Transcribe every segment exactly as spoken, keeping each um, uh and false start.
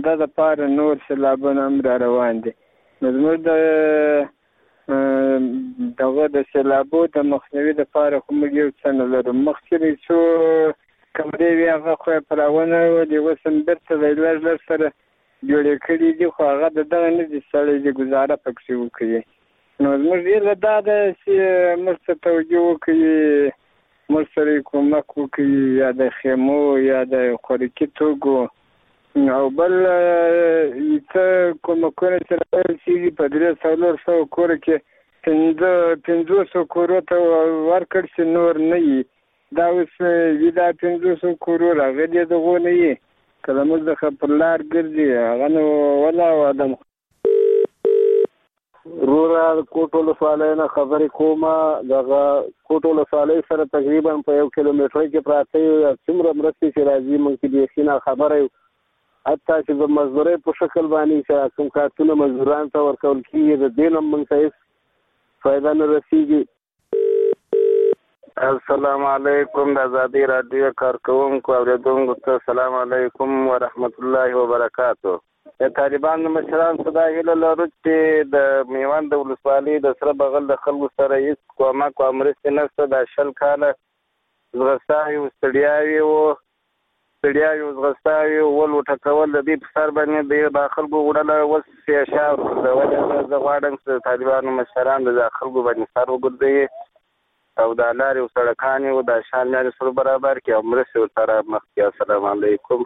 همدا دپاره نور سیلابونه هم را روان دي. نو زموږ د دغه د سیلابو د مخنیوي دپاره خو موږ یو څه نه لرو. مخکې څو کمرې وي هغه خو یې پراونه ولې اوس هم بېرته دی لږ لږ سره جوړې کړي دي، خو هغه د دغه نه دي سړی د ګزاره پکې وکړي. نو زموږ هیله دا ده چې موږ ته توجه وکړي، موږ سره کومک وکړي، یا د خیمو یا د خوراکي توکو او بل څه کومکونه چې راویل شوي په درې څلور سوه کوره کې پنځه پنځوسو کورو ته ورکړ شي، نور نه وي. دا اوس وي دا پنځوسو کورو راغلي دغو نه وي، که زموږ څخه پر لار ګرځي هغه نو ولا وعدم. وروره د کوټ ولسوالۍ نه خبرې کومه. دغه کوټ ولسوالۍ سره تقریبا په یو کیلومیټر کې پراته یو، څومره مرستې چې راځي موږ کې بیخي ناخبره یو. حتی چې د مزدورۍ په شکل باندې چې کوم کارتونه مزدورانو ته ورکول کېږي د دې نه موږ ته هېڅ فایده نه رسېږي. السلام علیکم. د ازادۍ راډیو کارکوونکو اورېدونکو ته السلام علیکم ورحمت الله وبرکاتو. د طالبانو مشرانو ته دا هیله لرو چې د میوند د ولسوالۍ د سره بغل د خلکو سره هېڅ کومک او مرستې نشته. دا شل کاله ځغستاوې و ستړیاوې و ستړیاوې و ځغستاوې ول وټکول د دې په سر باندې د خلکو وړله اوس شا ولې زه غواړم چې د طالبانو مشران د خلکو باندې سر وګرځوي او دا لارې او سړکانې و دا شان لارې سره برابر کړي او مرستې ورسره مخ کړي. السلام علیکم.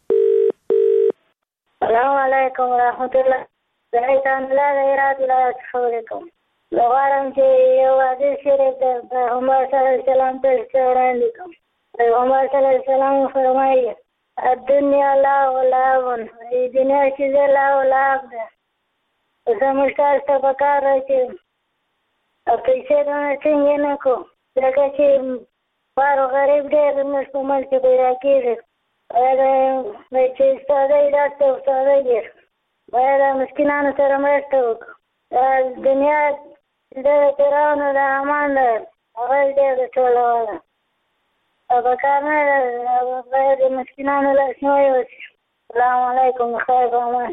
السلام علیکم ورحمت الله. زه ایتان الله د هرات ولایت خبرې کوم. زه غواړم چې یو حدیث شریف د پیغمبر صلی الله علیه وسلم ته وړاندې کړم. پیغمبر صلی الله علیه وسلم فرمایي الدنیا لهو ولعب، دنیا چې ده لهو ولعب ده. زموږ تاسو ته پکار ده چې پیسې دونه څنګه نه کړو، ځکه چې بار غریب ډېر زموږ په منځ کې پیدا کېږي. باید چې استادۍ داسې استادۍ ډېر باید مسکینانو سره مرسته وکړو. دنیا د پیرانو د امان ده، هغه ډېر د ټولوله او پکار نه ده، باید د مسکینانو لاسنیوی وشي. السلام علیکم. خیر په امان.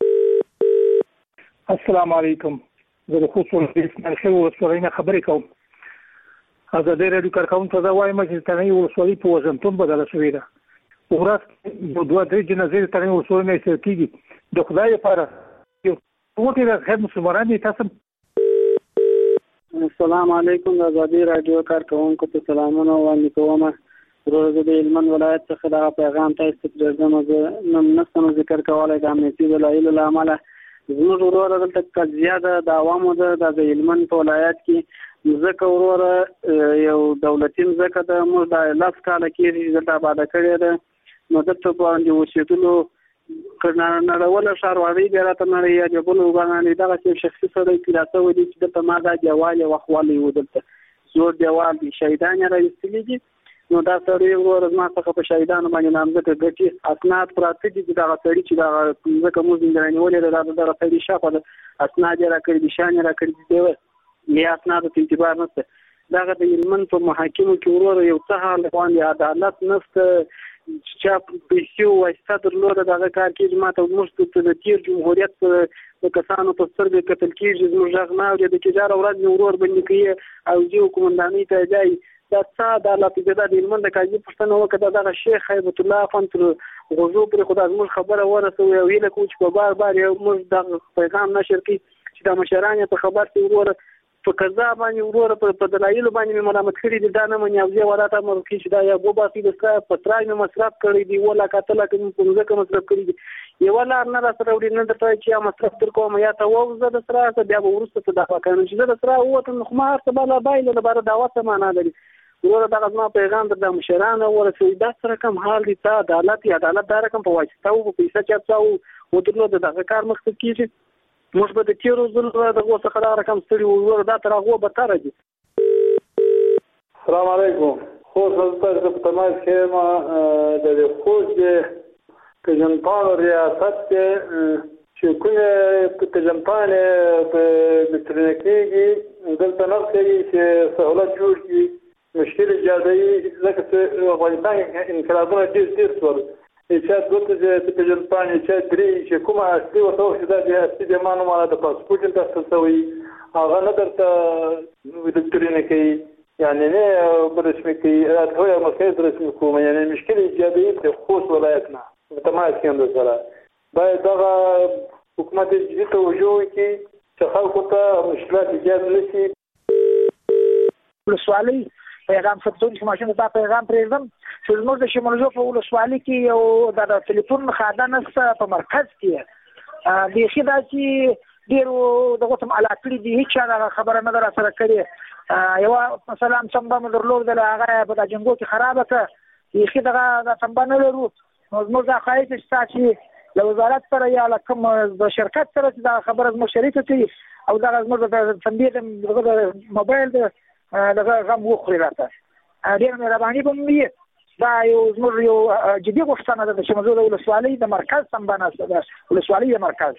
السلام علیکم. زه د خوست ولسوالۍ اسماعیل خیل ولسوالۍ نه خبرې کوم. ازادۍ راډیو کارکوونکو ته زه وایم چې تڼۍ ولسوالۍ په وزنتون بدله شوې ده. په ورځ یو دوه درې جنازې د تڼۍ ولسوالۍ نه ایستل کېږي. د خدای لپاره یو وکړئ د خیر مسلمانان دي تاسو. السلام علیکم. د ازادۍ راډیو کارکوونکو ته سلامونه وړاندې کوم. ورور زه د هلمند ولایت څخه دغه پیغام تاسو ته پرېږدم. زه نشم ذکر کولی د امنیتي دلایلو له امله. زموږ وروره دلته قضیه ده د عوامو ده. دا د هلمند په ولایت کې مځکه وروره یو دولتي مځکه ده. موږ دا لس کاله کېږي چې دلته آباده کړې ده. نو دلته باندې اوسېدلو نړوله ښاروالۍ بیا راته نړۍ یا جبلو باندې دغسې یو شخصي سړی پیدا شوی دی چې دلته ما دا دیوال یې وخوالی و، دلته زوړ دیوال دی، شهیدان یې راایستلي دي. نو دا سړی وروره زما څخه په شهیدانو باندې نامځکه ګټي اسناد پراته دي چې دغه سړي چې دغه مځکه موږ رانیولې ده دا دغه سړي شاخه ده اسناد یې راکړي دي، شیان یې راکړي دي، بیا اسنادو ته اعتبار نشته. دغه د هلمند په محاکمو کې وروره یو څه حال باندې عدالت نشته. چا پیسې واسطه درلوده دغه کار کېږي. ما ته موږ ته د تېر جمهوریت د کسانو په سترګې کتل کېږي. زموږ غږ نه اورېده چې هره ورځ مې ورور بندي کوي او ځي قومندانۍ ته ځي. دا څه عدالت دی؟ دا د هلمند د قاضي پوښتنه وکړه دغه شیخ هیبت الله افغان تر غوږو پورې خو دا زموږ خبره ورسوي او هیله کوو چې په بار بار یو موږ دغه پیغام نشر کړي چې دا مشران یې په خبر شي وروره په قضا باندې وروره په دلایلو باندې مې ملامت کړي دي. دا نه مني او زه ولا ته امر کوي چې دا یا وباسي د سره په ترای مې مصرف کړی دی ولا کاتله کې په مځکه مصرف کړی دی. یو لار نه را سره وړي نه درته چې یا مصرف تر کوم یا ته ووزه د سره بیا به وروسته ته دعوا کوي چې د سره وته خو ما هر څه بلا بایله لپاره دعوت معنا لري. وروره دغه زما پیغام در د مشرانو ورسوي. دا سره کوم حال دی؟ ته عدالت یا عدالت دا رقم په واسطه او په پیسه چاپ او ودرلو دغه کار مخکې کیږي. موږ به د تیرو ځلو دغه څخه دا رقم ستړي وروره دا تر هغه به تر دي. السلام علیکم. خوست ولسوالۍ په تماس کې ما د خوست کجنپان ریاست کې چې کومه کجنپان په مترنکېږي دلته نه کوي چې سہولت جوړ کړي مشکل ایجادوي. ځکه چې افغانستان انقلابونه ډېر ډېر شول. چې دوته چې په جن پانی چې درې چې کومه اصلي وته چې دا اصلي د مانو مال د پاسپورت ته تسوي هغه نه درته ودکتورینه کوي يعني نه برسمي كي هو مركز رسمي كوما يعني مشكلة إيجابية في خوص ولايتنا متماسك كم ذكرى بعد ذا حكومة الجديدة وجوه كي تخلقت مشكلات إيجاب نسي ولسوالي پیغام ثبتون چې ماشوم ته پیغام پرېږدم چې زموږ د شمالزو په ولسوالي کې یو د ټلیفون خاده نشته په مرکز کې بیخي دا چې ډېرو دغه تم علاقې دي هیڅ چا خبره نه در سره کړې یو مثلا څنګه مې درلود د هغه په جنګو کې خراب کړ بیخي دغه د څنګه نه لرو زموږ د خایي چې له وزارت سره یا له کوم د شرکت سره دا خبره زموږ شریکه کوي او دا زموږ د تنبیه د موبایل د دغه غم وخوري راته ډېر مهرباني به مو دا یو زموږ یو جدي غوښتنه ده چې موږ د ولسوالۍ د مرکز سمبانه ده ولسوالۍ د مرکز.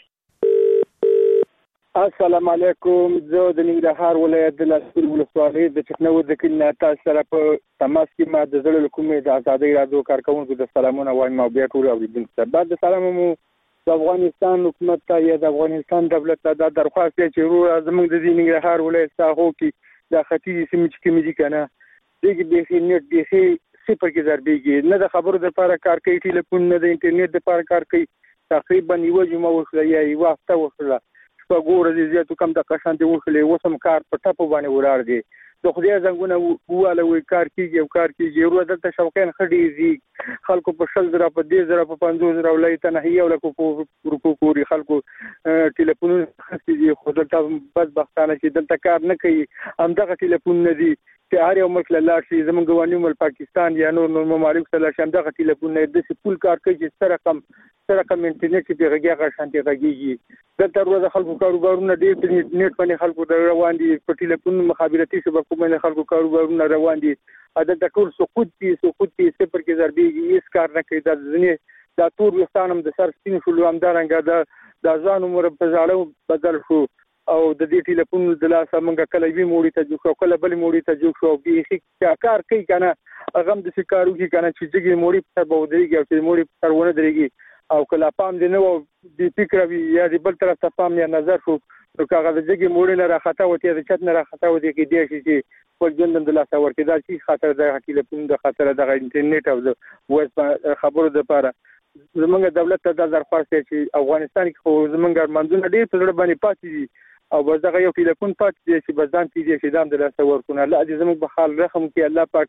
السلام علیکم. زه د ننګرهار ولایت د لاسپور ولسوالۍ د ټکنو د کلي تاسو سره په تماس کې ما د زړه کومې د آزادۍ رادیو کارکونکو د سلامونه وایم او بیا ټول اوریدونکو ته بعد د سلام مو د افغانستان حکومت ته یا د افغانستان دولت ته د درخواست چې رو زموږ د ننګرهار ولایت ساحو کې د ختیځ سیمې چې کومې دي کنه دغه به نت به صفر کې ضربېږي نه د خبرو د لپاره کار کوي ټلیفون نه د انټرنیټ د لپاره کار کوي تقریبا یو جمعه وشله یا یو هفته وشله په ګوره دي زیاتو کم د قشان دی وشله وسم کار په ټاپو باندې ولاړ دي د خدای زنګونه واله وی کار کیږي او کار کیږي ورو دلته شوقین خډيږي خلکو په شل زره په دې زره په پنځوس زره ولای ته نه یو لکه په روپو پوری خلکو ټلیفون خسي خو دلته بس بختانه چې دلته کار نه کوي همدغه ټلیفون نه دي چې هر یو ملک له شي زمونږ ګوانیو مل پاکستان یا نور نور ممالک سره شم دغه ټلیفون نه د سپول کار کوي چې سره کم سره کم انټرنیټ په غږی غشانتي غږیږي دلته ورو د خلکو کاروبارونه ډېر په انټرنیټ باندې خلکو د روان دي په ټلیفون مخابراتي شبکو باندې خلکو کاروبارونه روان دي د ټول سقوط دي سقوط دي صفر کې ضربېږي هیڅ کار نه کوي د ځنې دا تور وستانم د سر سپین شو همدارنګه د د ځان عمر په ځاړو بدل شو او د دې ټلیفون د لاسه موږ کله وی موړي ته جو کله بل موړي ته جو شو به کار کوي کنه هغه د شکارو کې کنه چې دغه موړي په بودريږي او چې موړي په ورونه دريږي او کله پام دې نو د فکر وی یا د بل طرف ته پام یا نظر شو نو هغه د دغه موړي نه راخته وته د چت نه راخته وته کې دی چې په ژوند د لاسه ورته دا چې خاطر د ټلیفون د خاطر د انټرنیټ او د وایس خبرو د لپاره زمونږ دولت ته د درخواست چې افغانستان کې خو زمونږ ارمانونه ډېر په لړ باندې پاتې دي او بس دغه یو ټلیفون پات دی چې بزدان پیږي چې دام د لاسه ورکونه الله دې زموږ په حال رحم کې الله پاک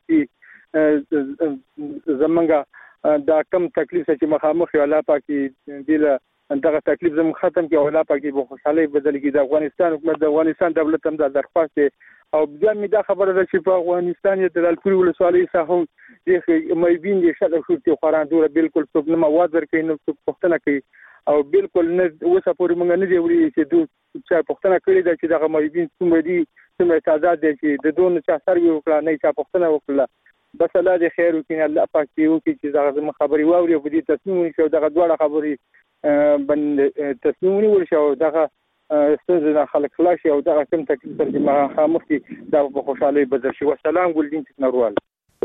دې زمونږ دا کم تکلیف چې مخامخ الله پاک دې له دغه تکلیف زموږ ختم کې او الله پاک دې په خوشحالي بدل کړي د افغانستان حکومت د افغانستان دولت هم د درخواست او بیا مې دا خبره ده چې په افغانستان یې د لالپوري ولسوالۍ ساحو دې مېبین دې شاله شو چې خوران دوره بالکل څوک نه مواد ورکوي نو څوک پوښتنه کوي او بالکل نه اوسه پورې موږ نه دی وړي چې دوی چې پوښتنه کړې ده چې دغه مېبین څومره دي څومره تعداد دي چې د دوه چا سر یو کړه نه چا پوښتنه وکړه بس الله دې خیر وکړي الله پاک دې وکړي چې دغه زموږ خبري واوري او دې تصمیم ونیسي دغه دواړه خبري باندې تصمیم ونیول شي او دغه ستاسو خلک خلاص او دغه کوم تکلیف چې ما خامخي دا په خوشحالي بدل شي والسلام ګلدین تکنروال.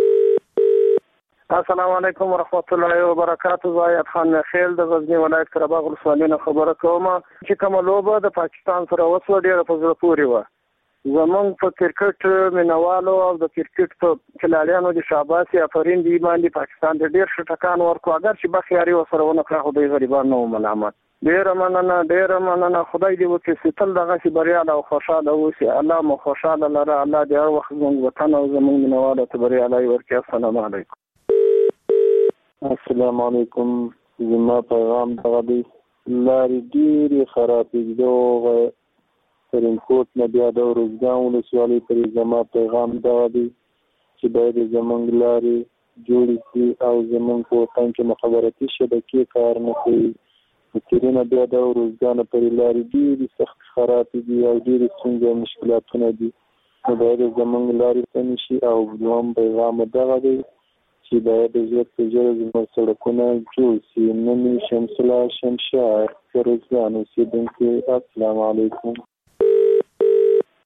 السلام علیکم ورحمت الله وبرکاته. زاید خان خیل د غزنی ولایت قرهباغ ولسوالۍ نه خبره کوم چې کومه لوبه د پاکستان سره وسوه ډیره په زړه پورې وه زمونږ په کرکټ مینوالو او د کرکټ په کلالیانو د شاباسي افرین دی باندې پاکستان د ډیر ښه ټکان ورکو اگر چې بخیاري وسره ونه کړه خو د غریبانو نه ملامت ډیر مننه ډیر مننه خدای دې وکړي چې تل دغه شي بریاله او خوشاله اوسي الله مو خوشاله لره الله دې هر وخت زموږ وطن او زموږ مینوالو ته بریاله ورکړي. السلام علیکم. السلام علیکم. زما پیغام دغه دی لارې ډېرې خرابې دي دغه ترینکوټ نه بیا د روزګان ولسوالۍ پورې زما پیغام دغه دی چې باید زموږ لارې جوړې کړي او زموږ په وطن کې مخابراتي شبکې کار نه کوي تیرونه بیا د روزګان پورې لارې ډېرې سخت خرابې دي او ډېرې ستونزې او مشکلاتونه دي نو باید زموږ لارې سمې شي او دویم پیغام دغه دی چې باید ژر تر ژره زموږ سړکونه جوړ شي. نن شمس الله شمشاد د روزګان اوسېدونکی. السلام علیکم.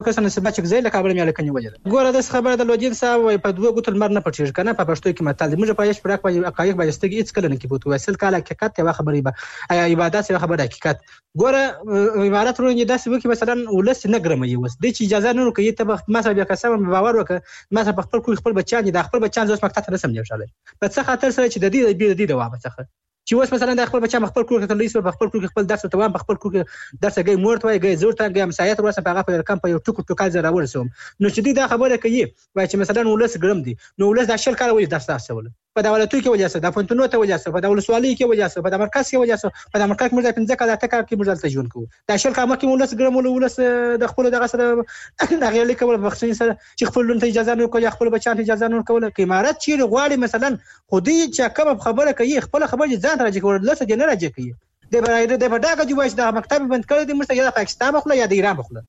کسان سبا چې زې لکه بل مې لکه نیولې ګوره د خبره د لوجین صاحب وای په دوه ګوتل مر نه پټیږي کنه په پښتو کې متل موږ په یش پرک په حقایق باندې هیڅ کله نه کې بوت وسل کاله حقیقت ته خبرې به عبادت څه خبره حقیقت ګوره عبارت ورونې داسې وکي مثلا ولس نه ګرمي وس د چی اجازه نه کوي ته ما سره بیا قسم باور وکړه ما سره خپل خپل بچان د خپل بچان زوس مکتب ته رسم دی شاله په څه خاطر سره چې د دې د دې دوام څخه چې اوس مثلا د خپل بچا خپل کور ته لیس په خپل کور خپل درس ته وام خپل کور درس گئی مورت وای گئی زور ته گئی مسایت ورسره په هغه په رقم په یو ټکو ټکو زره ورسوم نو چې دې دا خبره کوي وای چې مثلا ولس ګرم دي نو ولس د شل کال وې درس تاسول په دولتو کې وجاسه د فونټونو ته وجاسه په دولت سوالي کې وجاسه په مرکز کې وجاسه په مرکز کې موږ پنځه کاله تکا کې موږ ته ژوند کوو د شل کال مکه ولس ګرم ولس د خپل دغه سره د غیر لیکول مخصوصي سره چې خپل لون ته اجازه نه کوي خپل بچان ته اجازه نه کوي کې امارات چې غواړي مثلا خودي چې کوم خبره کوي خپل خبره ځان راځي کول لته نه راځي کوي د برایره د بډاګه جوړ د مکتب بند کړی د مرسته یا پاکستان بخله یا د ایران بخله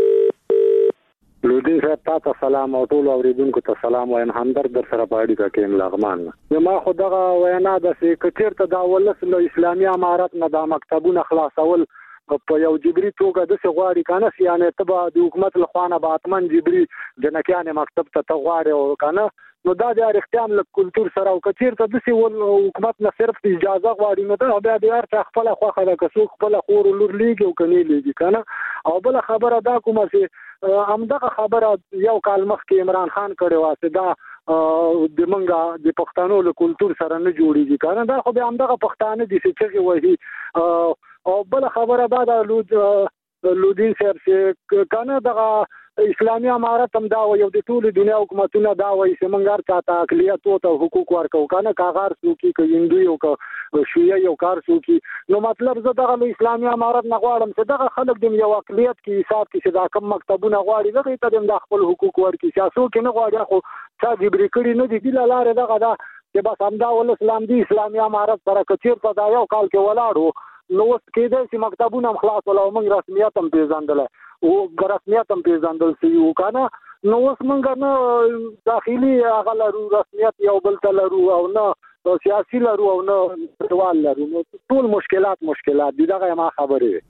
لودین صاحب تاسو سلام او ټول اوریدونکو ته سلام وایم همدرد در سره پاړی کا کېم لغمان ما خدغه وینا د سکرټیر ته دا ولس له اسلامي امارات نه د مکتبونو خلاصول په یو جبري توګه د سغواړي کنه یعنی تبع د حکومت له خوانه باتمن جبري جنکیان مکتب ته تغواړي او کنه نو دا د اختیام له کلچر سره او کچیر ته د سی حکومت نه صرف اجازه غواړي نو دا بیا د هر خپل خوخه د کسو خپل خور لور لیږي او کني لیږي کنه او بل خبره دا کومه چې همدغه خبره یو کال مخکې عمران خان کړي واسه دا د منګه د پښتنو له کلچر سره نه جوړیږي کنه دا خو به همدغه پښتانه دي چې وایي او بل خبره دا د لود لودین صاحب چې کنه دغه اسلامي امارت هم دا یو د ټول دنیا حکومتونه دا وایي چې منګار چاته اقلیت او حقوق ورکو کنه کاغار سوکي ک هندو یو ک شیعه یو کار سوکي نو مطلب زه دغه اسلامي امارت نه غواړم چې دغه خلک د یو اقلیت کې حساب کې چې دا کم مکتبونه غواړي دغه ته د خپل حقوق ورکي سیاسو کې نه غواړي خو څا جبري کړي نه دي د لاره دغه دا چې بس همدا ول اسلام دی اسلامي امارت سره کچیر ته دا یو کال کې ولاړو نو اوس کېدای چې مکتبونه خلاص ولا موږ رسمیت هم پیژندل او رسمیت هم پیژندل سی یو کنه نو اوس موږ نه داخلي هغه لرو رسمیت یو بل ته لرو او نه سیاسي لرو او نه ټول لرو نو ټول مشکلات مشکلات دي دغه ما خبره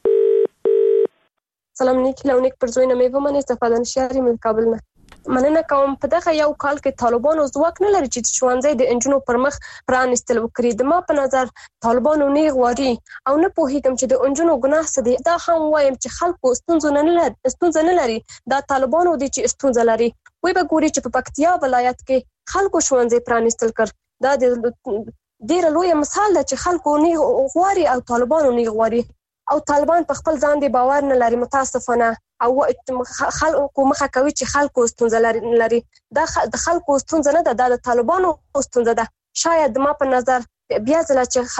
سلام نیک لونیک پر زوینه مې ومنه استفاده نشاري من کابل نه مننه کوم په دغه یو کال کې طالبانو ځواک نه لري چې ښوونځي د انجونو پر مخ پرانستل وکړي د ما په نظر طالبانو نه غواړي او نه پوهیږم چې د انجونو ګناه څه دی دا هم وایم چې خلکو ستونزه نه لري ستونزه نه لري دا طالبانو دي چې ستونزه لري وای به ګوري چې په پکتیا ولایت کې خلکو ښوونځي پرانستل کړ دا د ډیر لوی مثال دی چې خلکو نه غواړي او طالبانو نه غواړي او طالبان په خپل ځان دی باور نه لري متاسفانه او خلکو مخه کوي چې خلکو ستونزه لري دا د خلکو ستونزه نه ده د طالبانو ستونزه ده شاید ما په نظر بیا ځله چې